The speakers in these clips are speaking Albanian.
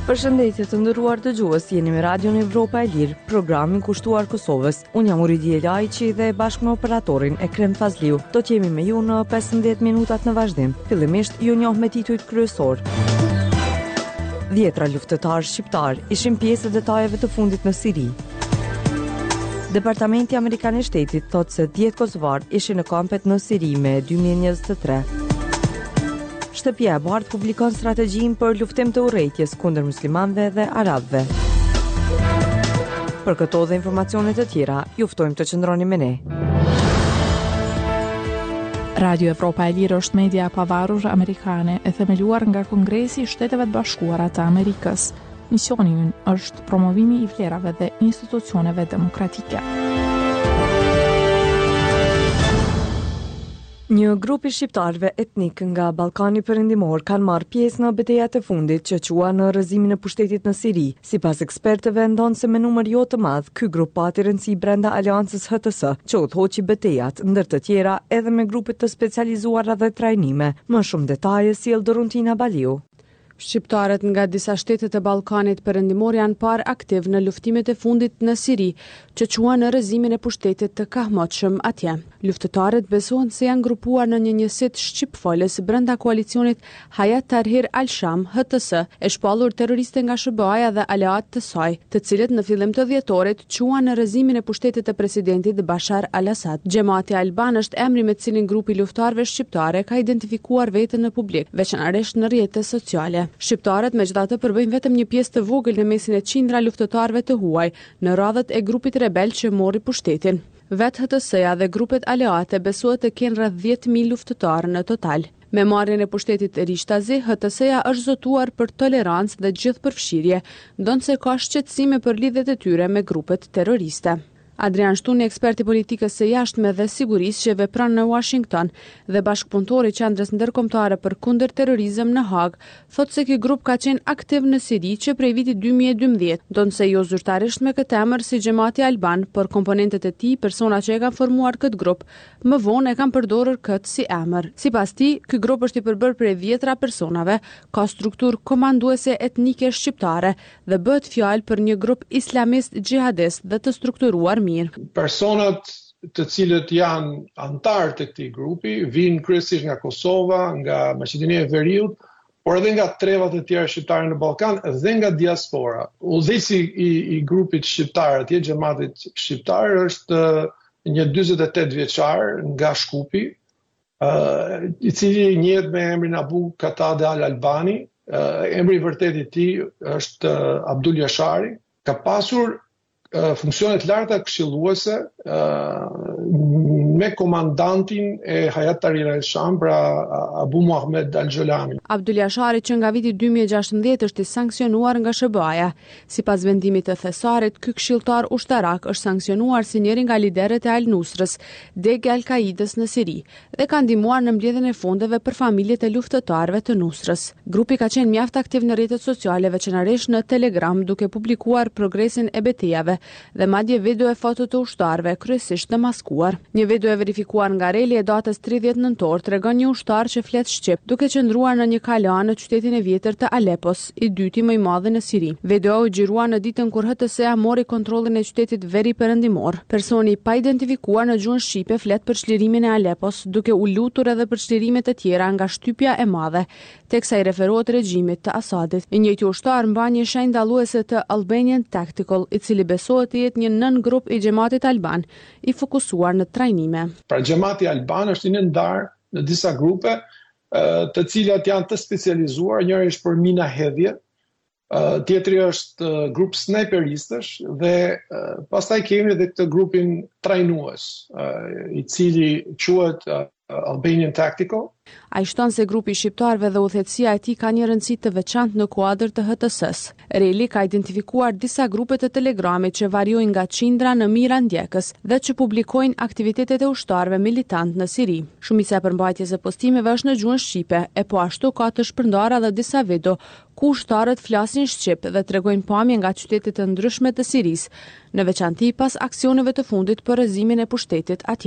Përshëndetje të nderuar dëgjues, jeni me Radion Evropa e Lirë, programin kushtuar Kosovës. Unë jam Uridia Lajqi dhe bashkë me operatorin Ekrem Fazliu do të jemi me ju në 15 minutat në vazhdim. Fillimisht ju njoh me titujt kryesor. 10 luftëtarë shqiptar ishin pjesë e detajeve të fundit në Siri. Departamenti Amerikan i Shtetit thotë se 10 kosovar ishin në kampet në Siri me 2023. Shtëpia e Bardhë publikon strategjinë për luftim të urrejtjes kundër muslimanëve dhe arabëve. Për këto dhe informacione të tjera, ju ftojmë të qëndroni me ne. Radio Evropa e Lirë është media e pavarur amerikane e themeluar nga Kongresi i Shteteve të Bashkuara të Amerikës. Misioni i ynë është promovimi i vlerave dhe institucioneve demokratike. Një grup i shqiptarëve etnik nga Ballkani Perëndimor kanë marrë pjesë në betejat e fundit që qua në rrëzimin e pushtetit në Siri. Sipas ekspertëve, ndonë se me numër jo të madh, ky grup pati rëndësi brenda Aleancës HTS, që udhëhoqi betejat, ndër të tjera edhe me grupet të specializuara dhe trajnime. Më shumë detaje sjell Doruntina Baliu. Shqiptarët nga disa shtetet e Ballkanit Perëndimor janë parë aktiv në luftimet e fundit në Siri, që quan në rrëzimin e pushtetit të kahmotshëm atje. Luftëtarët besohen se janë grupuar në një njësit shqipfolës brenda koalicionit Hayat Tahrir al-Sham HTS, e shpallur terroriste nga SBA-ja dhe aleat të saj, të cilët në fillim të dhjetorit quan në rrëzimin e pushtetit të presidentit Bashar al-Assad. Xhamati Alban është emri me cilin grupi luftarëve shqiptare ka identifikuar veten në publik, veçanërisht në rrjetet sociale. Shqiptarët megjithatë përbëjnë vetëm një pjesë të vogël në mesin e qindra luftëtarëve të huaj në radhët e grupit rebel që mori pushtetin. Vetë HTS-ja dhe grupet aleate besohet të kenë rreth 10.000 luftëtarë në total. Me marrjen e pushtetit Rishtazi, HTS-ja është zotuar për tolerancë dhe gjithëpërfshirje, ndonse ka shqetësime për lidhjet e tyre me grupet terroriste. Adrian Shtuni, ekspert i politikës së jashtme dhe sigurisë që vepron në Washington dhe bashkëpunëtori i Qendrës Ndërkombëtare për kundër terrorizëm në Hag, thotë se ky grup ka qenë aktiv në Siri që prej vitit 2012, ndonse jo zyrtarisht me këtë emër si Xhamati Alban, por komponentët e tij, persona që e kanë formuar këtë grup, më vonë e kanë përdorur këtë si emër. Sipas tij, ky grup është i përbërë prej 10 personave, ka strukturë komanduese etnike shqiptare dhe bëhet fjalë për një grup islamist xhihadist dhe të strukturuar. Personat të cilët janë antar të këtij grupi vinë kryesisht nga Kosova, nga Maqedonia e Veriut, por edhe nga trevat e tjera shqiptare në Ballkan dhe nga diaspora. Udhëheqësi i grupit shqiptar atje, xhamatit shqiptar, është një 48 vjeçar nga Shkupi, i cili njihet me emrin Abu Qatada al-Albani. Emri i vërtet i tij është Abdul Jashari. Ka pasur funksionet larta këshilluese me komandantin e Hayat Tahrir al-Sham, pra Abu Muhammad al-Jolani. Abdul Jashari, që nga viti 2016 është i sankcionuar nga SBA-ja. Sipas vendimit të thesarit, ky këshilltar ushtarak është sankcionuar si njëri nga liderët e Al-Nusrës, degë Al-Qaidës në Siri, dhe ka ndihmuar në mbledhjen e fondeve për familjet e luftëtarëve të Nusrës. Grupi ka qenë mjaft aktiv në rrjetet sociale, veçanërisht në Telegram, duke publikuar progresin e betejave dhe madje video e foto të ushtarëve, kryesisht të maskuar. Një video e verifikuar nga Reli e datës 30 nëntor tregon një ushtar që flet shqip, duke qëndruar në një kalan në qytetin e vjetër të Alepos, i dyti më i madh në Siri. Videoi u xhirua në ditën kur HTS-ja mori kontrollin e qytetit veri perëndimor. Personi pa identifikuar në gjuhën shqipe flet për çlirimin e Alepos, duke u lutur edhe për çlirime të tjera nga shtypja e madhe, teksa i referohet regjimit të Asadit. I njëjti ushtar mban një shenjë dalluese të Albanian Tactical, i cili besohet të jetë një nën grup i Xhamatit Alban, i fokusuar në trajnime. Pra Xhamati Alban është i nëndarë në disa grupe, të cilat janë të specializuar, njëri është për mina hedhje, tjetri është grup sniperistësh dhe pastaj kemi edhe këtë grupin trajnues, i cili quhet Albanian Tactical. Ai shton se grupi shqiptarëve dhe udhëheqësia e tij ka një rëndësi të veçantë në kuadër të HTS-s. Reli ka identifikuar disa grupe të Telegramit që variojnë nga qindra në mijëra ndjekës dhe që publikojnë aktivitetet e ushtarëve militant në Siri. Shumica e përmbajtjes së postimeve është në gjuhën shqipe, e po ashtu ka të shpërndarë edhe disa video ku ushtarët flasin shqip dhe tregojnë pamje nga qytetet të ndryshme të Sirisë, në veçanti pas aksioneve të fundit për rrëzimin e pushtetit atje.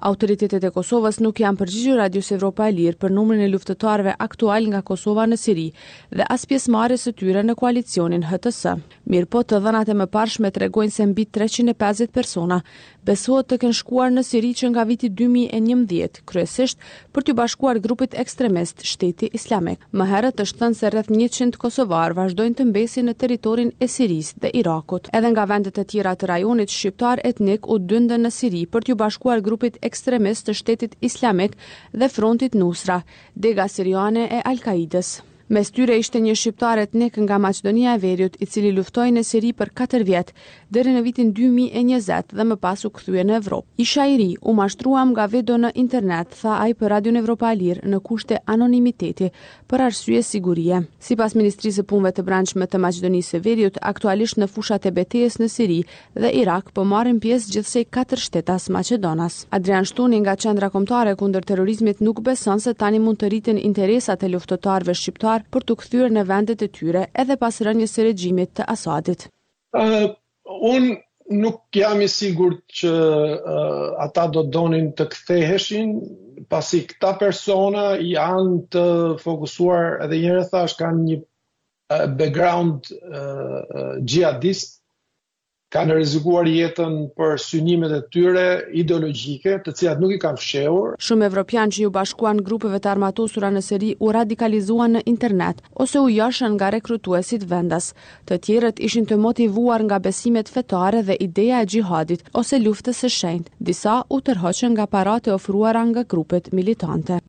Autoritetet e Kosovës nuk janë përgjigjur Radios Evropa e Lirë për numrin e luftëtarëve aktual nga Kosova në Siri dhe as pjesëmarrjes së tyre në koalicionin HTS. Mirëpo të dhënat e mëparshme tregojnë se mbi 350 persona besohet të kenë shkuar në Siri që nga viti 2011, kryesisht për t'u bashkuar grupit ekstremist Shteti Islamik. Më herët është thënë se rreth 100 kosovar vazhdojnë të mbesin në territorin e Sirisë dhe Irakut. Edhe nga vendet e tjera të rajonit shqiptar etnik u dyndën në Siri për t'u bashkuar grupit ekstremist të Shtetit Islamik dhe Frontit Nusra, Dega Siriane e Al-Qaidës. Mes tyre ishte një shqiptar etnik nga Maqedonia e Veriut, i cili luftoi në Siri për 4 vjet, deri në vitin 2020 dhe më pas u kthye në Evropë. Isha i ri, u mashtruam nga video në internet, tha ai për Radion Evropa e Lirë në kushte anonimiteti për arsye sigurie. Sipas Ministrisë së Punëve të Brendshme të Maqedonisë së Veriut, aktualisht në fushat e betejës në Siri dhe Irak po marrin pjesë gjithsej 4 shtetas maqedonas. Adrian Shtuni nga Qendra Kombëtare kundër terrorizmit nuk beson se tani mund të rriten interesat e luftëtarëve shqiptar për të kthyer në vendet e tyre edhe pas rënies së regjimit të Asadit. Unë nuk jam i sigurt që ata do donin të ktheheshin, pasi këta persona janë të fokusuar, edhe njëherë thash, kanë një background jihadist, kanë rrezikuar jetën për synimet e tyre ideologjike, të cilat nuk i kanë fshehur. Shumë evropianë që u bashkuan grupeve të armatosura në Siri u radikalizuan në internet ose u joshën nga rekrutuesit vendas. Të tjerët ishin të motivuar nga besimet fetare dhe ideja e xhihadit ose luftës së shenjtë. Disa u tërhoqën nga paratë ofruara nga grupet militante.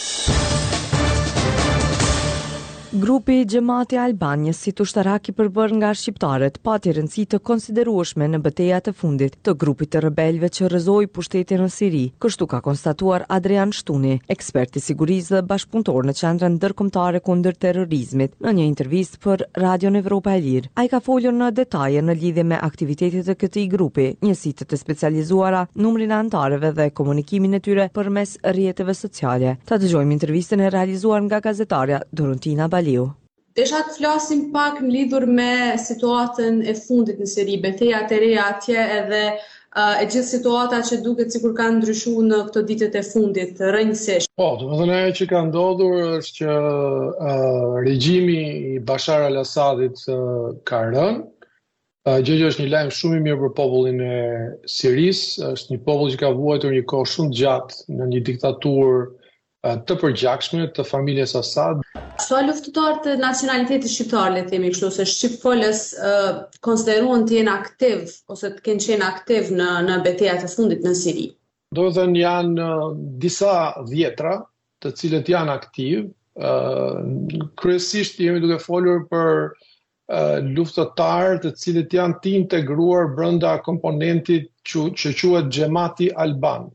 Grupi Xhamati Albanjes, si ushtarak i përbër nga shqiptarët, pati rëndësi të konsiderueshme në betejat e fundit të grupit të rebelëve që rrëzoi pushtetin në Siri, kështu ka konstatuar Adrian Shtuni, ekspert i sigurisë dhe bashkëpunëtor në Qendrën Ndërkombëtare kundër terrorizmit, në një intervistë për Radion Evropa e Lirë. Ai ka folur në detaje në lidhje me aktivitetet e këtij grupi, njësitë të specializuara, numrin e anëtarëve dhe komunikimin e tyre përmes rrjeteve sociale. Ta dëgjojmë intervistën e realizuar nga gazetarja Dorontina Baliu. Desha të flasim pak në lidhur me situatën e fundit në Siri, betejat e reja atje edhe e gjithë situata që duket sikur kanë ndryshuar në këto ditët e fundit rrënjësisht. Po, domethënë ajo që ka ndodhur është që regjimi i Bashar al-Assadit ka rënë. Gjë që është një lajm shumë i mirë për popullin e Sirisë, është një popull që ka vuajtur një kohë shumë gjatë në një diktaturë të përgjakshme të familjes Assad. Sa luftëtarë të nacionalitetit shqiptar, le të themi kështu, se shqipfolës konsideruan të jenë aktiv ose të kenë qenë aktiv në betejat e fundit në Siri. Do të thënë janë disa dhjetra të cilët janë aktiv. Kryesisht jemi duke folur për luftëtarë të cilët janë të integruar brenda komponentit që quhet Xhamati Alban.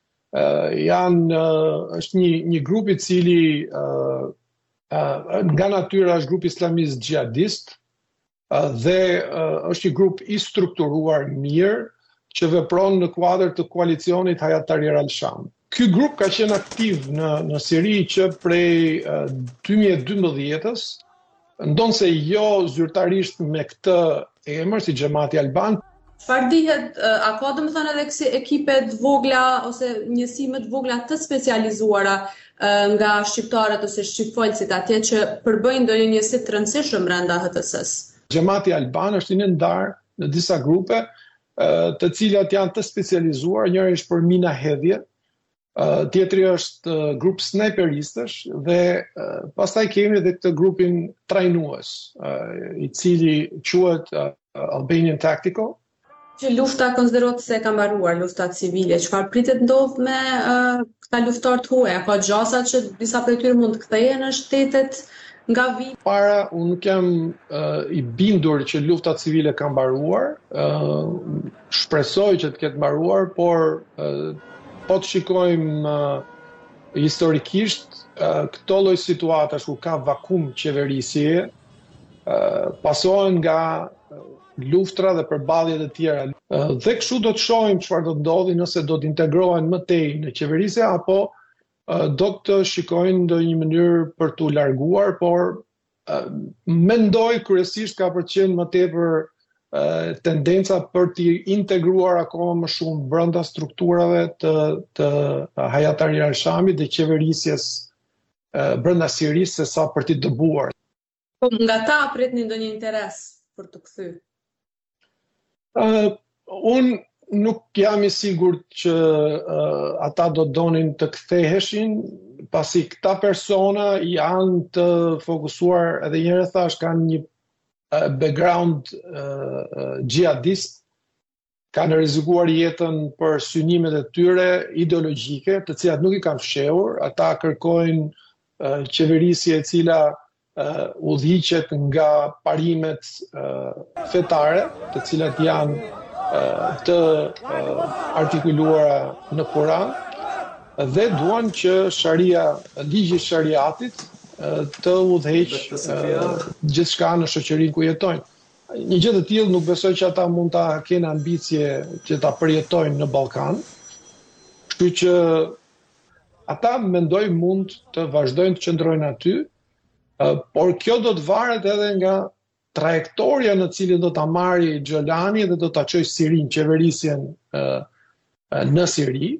Është një grup i cili nga natyra është grup islamist xhihadist dhe është një grup i strukturuar mirë që vepron në kuadër të koalicionit Hayat Tahrir al-Sham. Ky grup ka qenë aktiv në Siri që prej 2012-s, ndonse jo zyrtarisht me këtë emër si Xhamati Alban. Çfarë dihet, a ka domethënë edhe kësi ekipe të vogla ose njësi më të vogla të specializuara nga shqiptarët ose shqipfolësit atje që përbëjnë ndonjë njësi të rëndësishëm brenda HTS-s? Xhamati Alban është i ndarë në disa grupe të cilat janë të specializuar, njëri është për mina hedhje, tjetri është grup snajperistësh dhe pastaj kemi edhe këtë grupin trajnues, i cili quhet Albanian Tactical. Që lufta konsiderohet se ka mbaruar, lufta civile, çfarë pritet ndodh me këta luftarë të huaj? Ka gjasa që disa prej tyre mund të kthehen në shtetet nga vit? Para, unë nuk jam i bindur që lufta civile ka mbaruar, shpresoj që të ketë mbaruar, por po të shikojmë historikisht, këto lloj situatash ku ka vakum qeverisjeje, pasohen nga luftra dhe përballjet e tjera. Dhe kështu do të shohim çfarë do të ndodhi nëse do të integrohen më tej në qeverisje apo do të shikojnë ndonjë mënyrë për t'u larguar, por mendoj kryesisht ka për të qenë më tepër tendenca për t'i integruar akoma më shumë brenda strukturave të Hayat Tahrir al-Shamit dhe qeverisjes brenda Sirisë se sa për t'i dëbuar. Po nga ta pritni ndonjë interes për të kthyer? Unë nuk jam i sigurt që ata do donin të ktheheshin, pasi këta persona janë të fokusuar, edhe një herë thash, kanë një background gjihadist, kanë rrezikuar jetën për synimet e tyre ideologjike, të cilat nuk i kanë fshehur. Ata kërkojnë qeverisje e cila udhëhiqet nga parimet fetare, të cilat janë të artikuluara në Kur'an, dhe duan që ligji i shariatit të udhëheqë gjithçka në shoqërinë ku jetojnë. Një gjë të tillë nuk besoj që ata mund ta kenë ambicie që ta përjetojnë në Ballkan. Kështu që ata mendoj mund të vazhdojnë të qëndrojnë aty, por kjo do të varet edhe nga trajektoria në cilin do ta marrë Xholani dhe do ta çojë Sirinë, qeverisjen në Siri.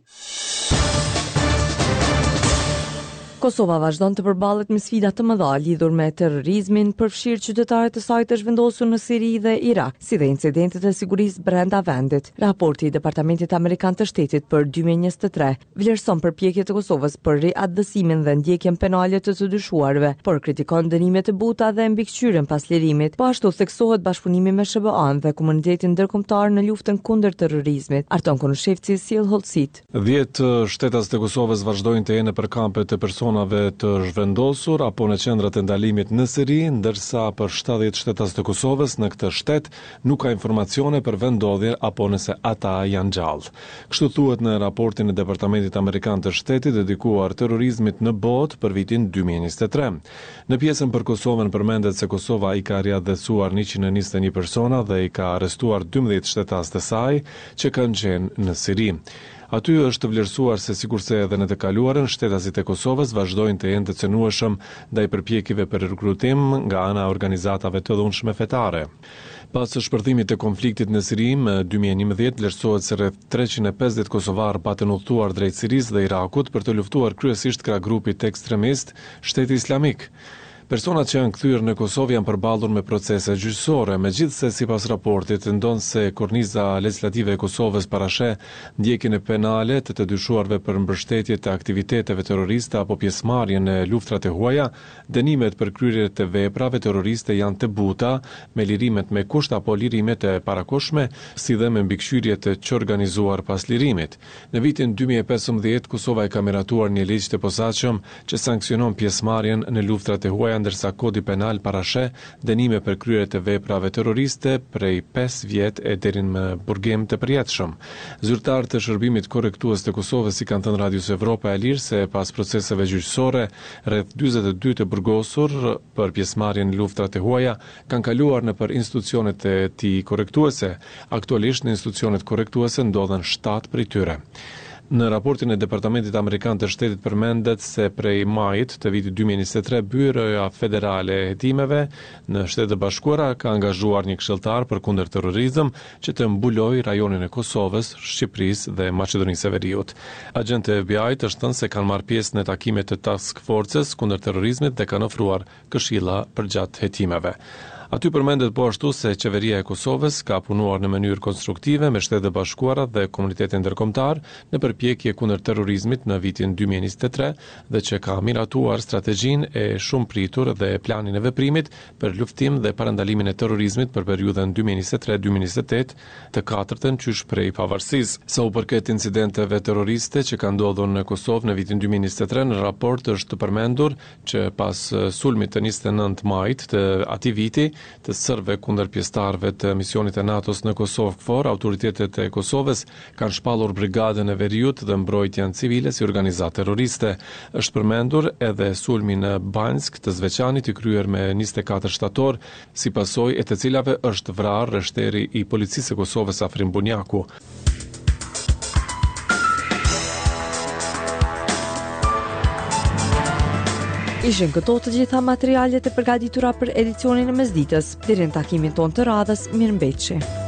Kosova vazhdon të përballet me sfida të mëdha lidhur me terrorizmin, përfshirë qytetarët e saj të zhvendosur në Siri dhe Irak, si dhe incidentet e sigurisë brenda vendit. Raporti i Departamentit Amerikan të Shtetit për 2023 vlerëson përpjekjet e Kosovës për riaktësimin dhe ndjekjen penale të të dyshuarve, por kritikon dënimet e buta dhe mbikëqyrjen pas lirimit. Po ashtu theksohet bashkëpunimi me SBA-n dhe komunitetin ndërkombëtar në luftën kundër terrorizmit. Arton Konushevci sjell hollësit. 10 shtetas të Kosovës vazhdojnë të jenë për kampe të personave të zhvendosur apo në qendrat e ndalimit në Siri, ndërsa për 70 shtetas të Kosovës në këtë shtet nuk ka informacione për vendodhje apo nëse ata janë gjallë. Kështu thuhet në raportin e Departamentit Amerikan të Shtetit dedikuar terrorizmit në botë për vitin 2023. Në pjesën për Kosovën përmendet se Kosova i ka riadhesuar 121 persona dhe i ka arrestuar 12 shtetas të saj që kanë qenë në Siri. Aty është vlerësuar se sikurse edhe në të kaluarën, shtetasit e Kosovës vazhdojnë të jenë të cënueshëm ndaj përpjekjeve për rekrutim nga ana e organizatave të dhunshme fetare. Pas shpërthimit të konfliktit në Siri në 2011, vlerësohet se rreth 350 kosovar patën udhëtuar drejt Sirisë dhe Irakut për të luftuar kryesisht krah grupit ekstremist Shteti Islamik. Personat që janë kthyer në Kosovë janë përballur me procese gjyqësore, megjithse sipas raportit ndon se korniza legislative e Kosovës parasheh ndjekjen e penale të dyshuarve për mbështetje të aktiviteteve terroriste apo pjesëmarrje në luftrat e huaja, dënimet për kryerje të veprave terroriste janë të buta, me lirimet me kusht apo lirimet e parakohshme, si dhe me mbikëqyrje të çorganizuar pas lirimit. Në vitin 2015 Kosova ka miratuar një ligj të posaçëm që sanksionon pjesëmarrjen në luftrat e huaja, ndërsa kodi penal parasheh dënime për kryerje të veprave terroriste prej 5 vjet e deri në burgim të përjetshëm. Zyrtarët të shërbimit korrektues të Kosovës i kanë thënë Radios Evropa e Lirë se pas proceseve gjyqësore, rreth 42 të burgosur për pjesëmarrjen në luftrat e huaja kanë kaluar nëpër institucionet e tij korrektuese. Aktualisht në institucionet korrektuese ndodhen 7 prej tyre. Në raportin e Departamentit Amerikan të Shtetit përmendet se prej majit të vitit 2023 Byroja Federale e Hetimeve në Shtetet e Bashkuara ka angazhuar një këshilltar për kundër terrorizëm që të mbulojë rajonin e Kosovës, Shqipërisë dhe Maqedonisë së Veriut. Agjentët e FBI-t është thënë se kanë marrë pjesë në takime të task forces kundër terrorizmit dhe kanë ofruar këshilla përgjatë hetimeve. Aty përmendet po ashtu se qeveria e Kosovës ka punuar në mënyrë konstruktive me Shtetet e Bashkuara dhe komunitetin ndërkombëtar në përpjekje kundër terrorizmit në vitin 2023 dhe që ka miratuar strategjinë e shumë pritur dhe planin e veprimit për luftim dhe parandalimin e terrorizmit për periudhën 2023-2028, të katërtën qysh prej pavarësisë. Sa u përket incidenteve terroriste që kanë ndodhur në Kosovë në vitin 2023, në raport është përmendur që pas sulmit të 29 majit të atij viti të sërve kundër pjesëtarëve të misionit e NATO-s në Kosovë KFOR, autoritetet e Kosovës kanë shpallur brigadën e Veriut dhe mbrojtjen civile si organizatë terroriste. Është përmendur edhe sulmi në Banjsk të Zveçanit i kryer me 24 shtator, si pasojë e të cilave është vrarë rreshteri i policisë së Kosovës Afrim Bunjaku. Ishin këto të gjitha materialet e përgatitura për edicionin e mesditës. Deri në takimin ton të radhës, mirëmbëjtje.